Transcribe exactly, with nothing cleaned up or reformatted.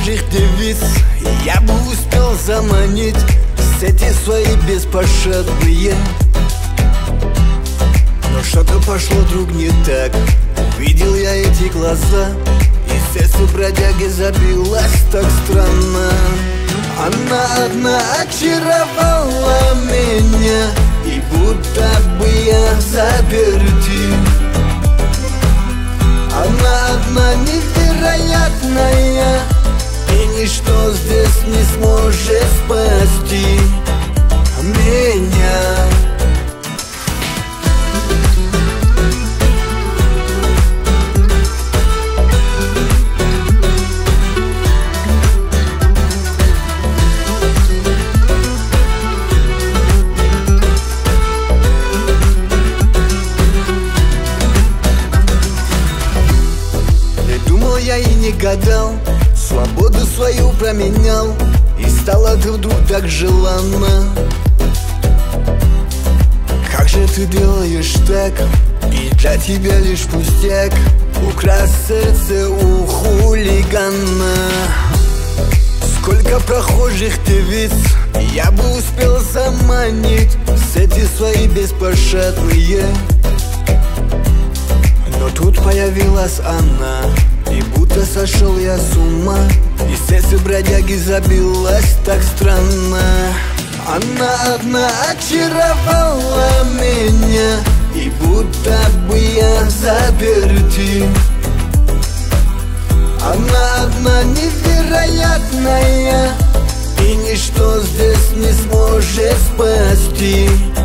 прохожих девиц я бы успел заманить в сети свои беспощадные. Но что-то пошло, друг, не так. Увидел я эти глаза, и сердце бродяги забилось так странно. Она одна очаровала меня, и будто бы я заперти. Она одна невероятная, и ничто здесь не сможет спасти меня. Я и не гадал, свободу свою променял, и стало ты вдруг так желанно. Как же ты делаешь так, и для тебя лишь пустяк украсть сердце у хулигана. Сколько прохожих девиц я бы успел заманить в сети свои беспощадные. Но тут появилась она, и будто сошел я с ума, и сердце бродяги забилось так странно. Она одна очаровала меня, и будто бы я заперти. Она одна невероятная, и ничто здесь не сможет спасти.